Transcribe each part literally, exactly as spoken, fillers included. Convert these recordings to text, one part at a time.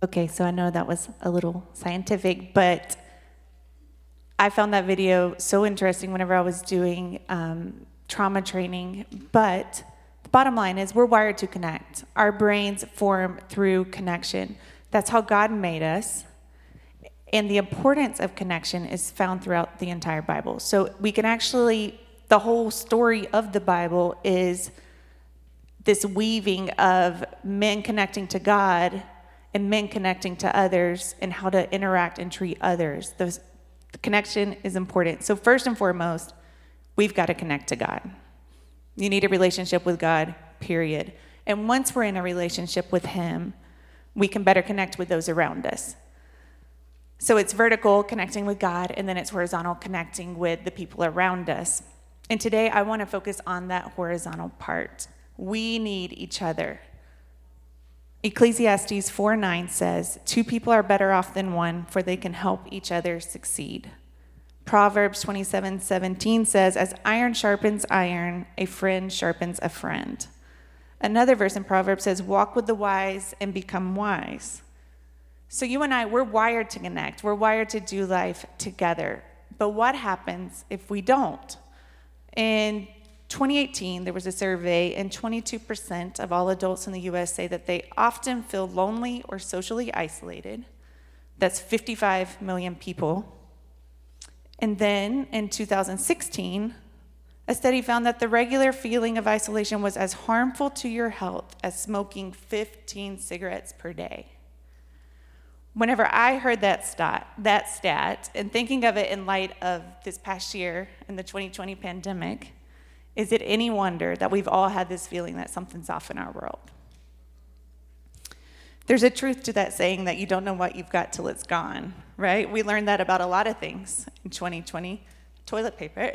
Okay, so I know that was a little scientific, but I found that video so interesting whenever I was doing um, trauma training. But the bottom line is we're wired to connect. Our brains form through connection. That's how God made us. And the importance of connection is found throughout the entire Bible. So we can actually, the whole story of the Bible is this weaving of men connecting to God and men connecting to others and how to interact and treat others. Those, the connection is important. So first and foremost, we've got to connect to God. You need a relationship with God, period. And once we're in a relationship with Him, we can better connect with those around us. So it's vertical, connecting with God, and then it's horizontal, connecting with the people around us. And today I want to focus on that horizontal part. We need each other. Ecclesiastes four nine says, two people are better off than one, for they can help each other succeed. Proverbs twenty-seven seventeen says, as iron sharpens iron, a friend sharpens a friend. Another verse in Proverbs says, walk with the wise and become wise. So you and I, we're wired to connect. We're wired to do life together. But what happens if we don't? In twenty eighteen, there was a survey, and twenty-two percent of all adults in the U S say that they often feel lonely or socially isolated. That's fifty-five million people. And then in two thousand sixteen, a study found that the regular feeling of isolation was as harmful to your health as smoking fifteen cigarettes per day. Whenever I heard that stat, that stat, and thinking of it in light of this past year and the twenty twenty pandemic, is it any wonder that we've all had this feeling that something's off in our world? There's a truth to that saying that you don't know what you've got till it's gone, right? We learned that about a lot of things in twenty twenty. Toilet paper,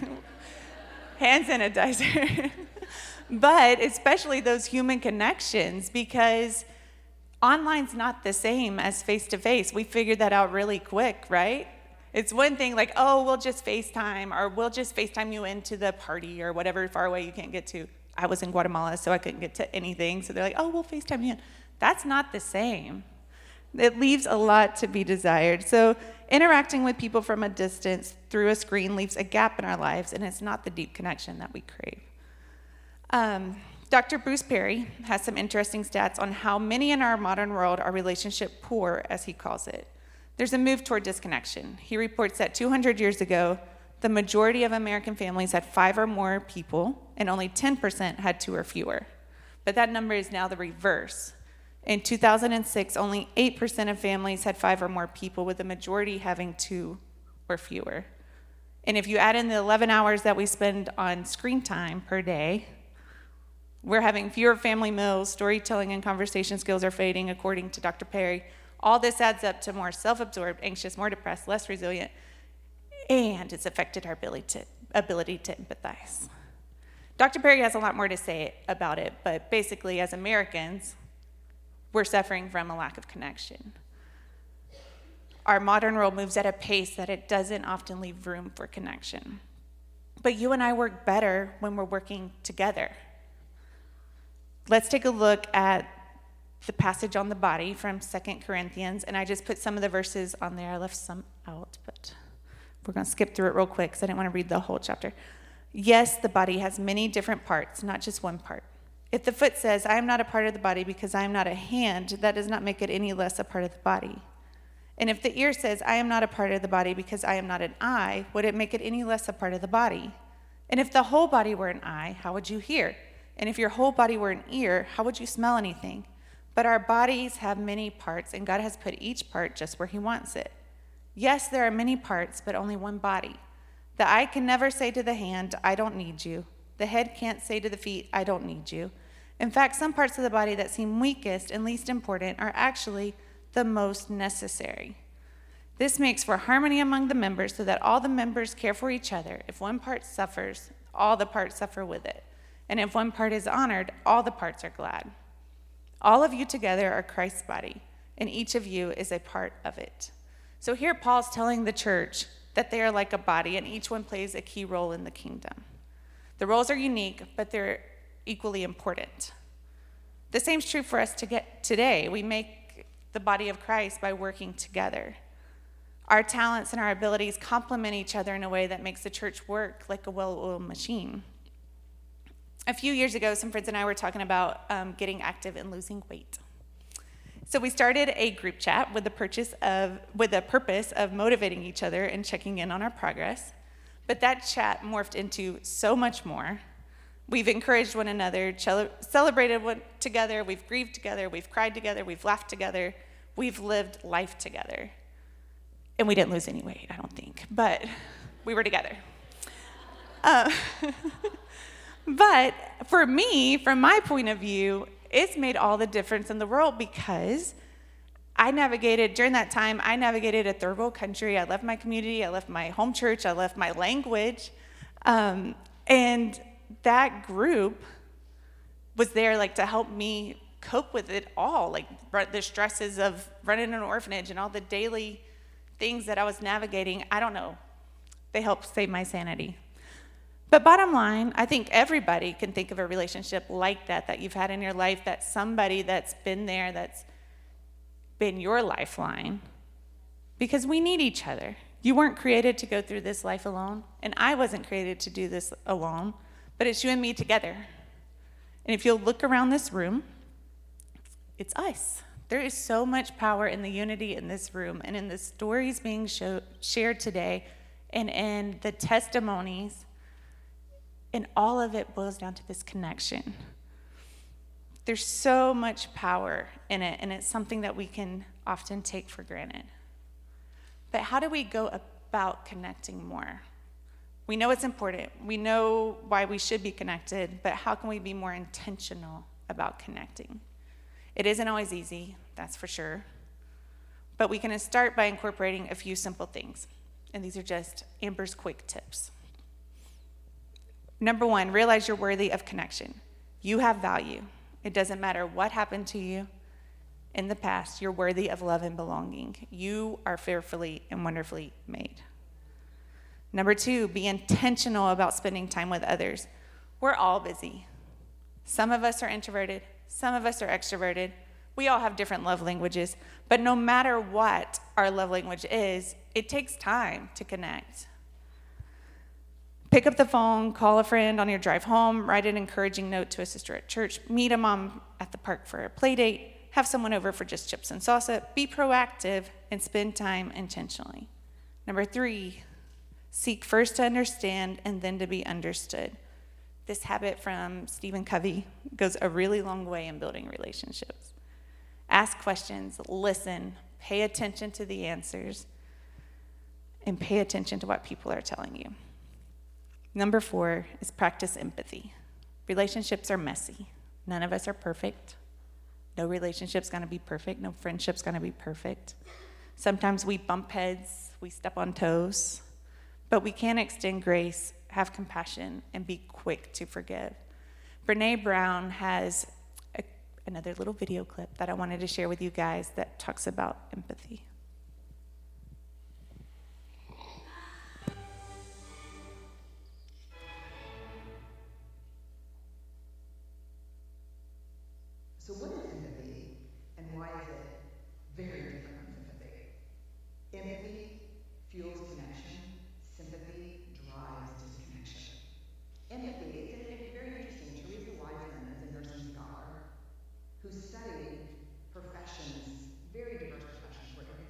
hand sanitizer, but especially those human connections, because online's not the same as face-to-face. We figured that out really quick, right? It's one thing like, oh, we'll just FaceTime, or we'll just FaceTime you into the party or whatever far away you can't get to. I was in Guatemala, so I couldn't get to anything. So they're like, oh, we'll FaceTime you in. That's not the same. It leaves a lot to be desired. So interacting with people from a distance through a screen leaves a gap in our lives, and it's not the deep connection that we crave. Um, Doctor Bruce Perry has some interesting stats on how many in our modern world are relationship poor, as he calls it. There's a move toward disconnection. He reports that two hundred years ago, the majority of American families had five or more people, and only ten percent had two or fewer. But that number is now the reverse. In two thousand six, only eight percent of families had five or more people, with the majority having two or fewer. And if you add in the eleven hours that we spend on screen time per day, we're having fewer family meals, storytelling and conversation skills are fading, according to Doctor Perry. All this adds up to more self-absorbed, anxious, more depressed, less resilient, and it's affected our ability to, ability to empathize. Doctor Perry has a lot more to say about it, but basically, as Americans, we're suffering from a lack of connection. Our modern world moves at a pace that it doesn't often leave room for connection. But you and I work better when we're working together. Let's take a look at the passage on the body from Second Corinthians, and I just put some of the verses on there. I left some out, but we're going to skip through it real quick because I didn't want to read the whole chapter. Yes, the body has many different parts, not just one part. If the foot says, I am not a part of the body because I am not a hand, that does not make it any less a part of the body. And if the ear says, I am not a part of the body because I am not an eye, would it make it any less a part of the body? And if the whole body were an eye, how would you hear? And if your whole body were an ear, how would you smell anything? But our bodies have many parts, and God has put each part just where He wants it. Yes, there are many parts, but only one body. The eye can never say to the hand, I don't need you. The head can't say to the feet, I don't need you. In fact, some parts of the body that seem weakest and least important are actually the most necessary. This makes for harmony among the members so that all the members care for each other. If one part suffers, all the parts suffer with it. And if one part is honored, all the parts are glad. All of you together are Christ's body, and each of you is a part of it. So here Paul's telling the church that they are like a body, and each one plays a key role in the kingdom. The roles are unique, but they're equally important. The same is true for us to get today. We make the body of Christ by working together. Our talents and our abilities complement each other in a way that makes the church work like a well-oiled machine. A few years ago, some friends and I were talking about um, getting active and losing weight. So we started a group chat with the purchase of, with the purpose of motivating each other and checking in on our progress. But that chat morphed into so much more. We've encouraged one another, celebrated one together, we've grieved together, we've cried together, we've laughed together, we've lived life together. And we didn't lose any weight, I don't think, but we were together. Uh, but for me, from my point of view, it's made all the difference in the world because I navigated, during that time, I navigated a third world country. I left my community, I left my home church, I left my language. Um, and that group was there like to help me cope with it all, like the stresses of running an orphanage and all the daily things that I was navigating. I don't know. They helped save my sanity. But bottom line, I think everybody can think of a relationship like that, that you've had in your life, that somebody that's been there, that's been your lifeline, because we need each other. You weren't created to go through this life alone, and I wasn't created to do this alone, but it's you and me together. And if you'll look around this room, it's us. There is so much power in the unity in this room and in the stories being show, shared today and in the testimonies, and all of it boils down to this connection. There's so much power in it, and it's something that we can often take for granted. But how do we go about connecting more? We know it's important. We know why we should be connected, but how can we be more intentional about connecting? It isn't always easy, that's for sure. But we can start by incorporating a few simple things. And these are just Amber's quick tips. Number one, realize you're worthy of connection. You have value. It doesn't matter what happened to you in the past, you're worthy of love and belonging. You are fearfully and wonderfully made. Number two, be intentional about spending time with others. We're all busy. Some of us are introverted, some of us are extroverted. We all have different love languages, but no matter what our love language is, it takes time to connect. Pick up the phone, call a friend on your drive home, write an encouraging note to a sister at church, meet a mom at the park for a play date, have someone over for just chips and salsa. Be proactive and spend time intentionally. Number three, seek first to understand and then to be understood. This habit from Stephen Covey goes a really long way in building relationships. Ask questions, listen, pay attention to the answers, and pay attention to what people are telling you. Number four is practice empathy. Relationships are messy. None of us are perfect. No relationship's gonna be perfect. No friendship's gonna be perfect. Sometimes we bump heads, we step on toes, but we can extend grace, have compassion, and be quick to forgive. Brene Brown has a, another little video clip that I wanted to share with you guys that talks about empathy. So what is empathy, and why is it very different from sympathy? Empathy fuels connection. Sympathy drives disconnection. Empathy, it's, it's very interesting. Teresa Wiseman is a nursing scholar who studied professions, very diverse professions, where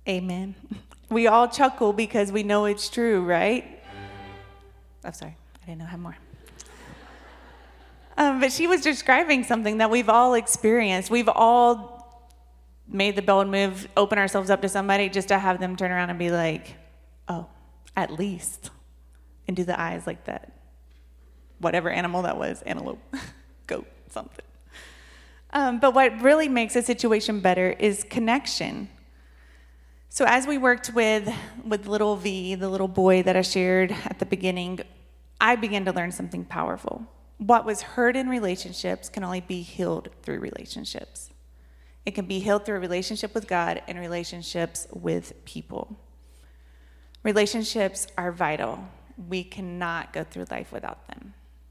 Amen. We all chuckle because we know it's true, right? I'm sorry, I didn't know I had more. Um, but she was describing something that we've all experienced. We've all made the bold move, open ourselves up to somebody just to have them turn around and be like, oh, at least, and do the eyes like that. Whatever animal that was, antelope, goat, something. Um, but what really makes a situation better is connection. So as we worked with, with little V, the little boy that I shared at the beginning, I began to learn something powerful. What was hurt in relationships can only be healed through relationships. It can be healed through a relationship with God and relationships with people. Relationships are vital. We cannot go through life without them.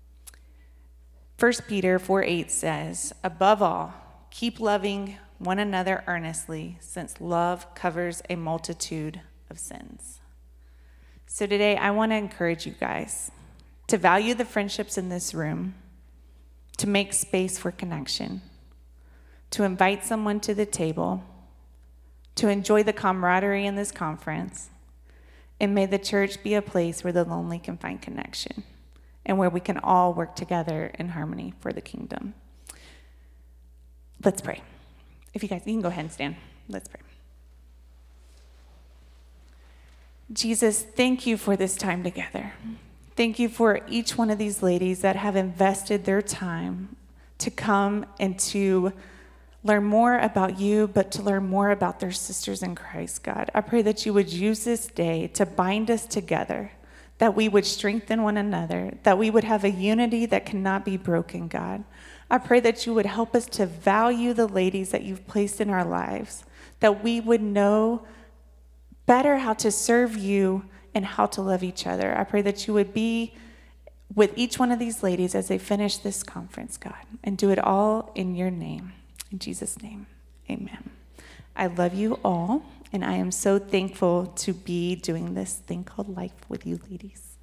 First Peter four eight says, above all, keep loving one another earnestly, since love covers a multitude of sins. So today, I want to encourage you guys to value the friendships in this room, to make space for connection, to invite someone to the table, to enjoy the camaraderie in this conference, and may the church be a place where the lonely can find connection and where we can all work together in harmony for the kingdom. Let's pray. If you guys, you can go ahead and stand. Let's pray. Jesus, thank you for this time together. Thank you for each one of these ladies that have invested their time to come and to learn more about you, but to learn more about their sisters in Christ, God. I pray that you would use this day to bind us together, that we would strengthen one another, that we would have a unity that cannot be broken, God. I pray that you would help us to value the ladies that you've placed in our lives, that we would know better how to serve you and how to love each other. I pray that you would be with each one of these ladies as they finish this conference, God, and do it all in your name. In Jesus' name, amen. I love you all, and I am so thankful to be doing this thing called life with you ladies.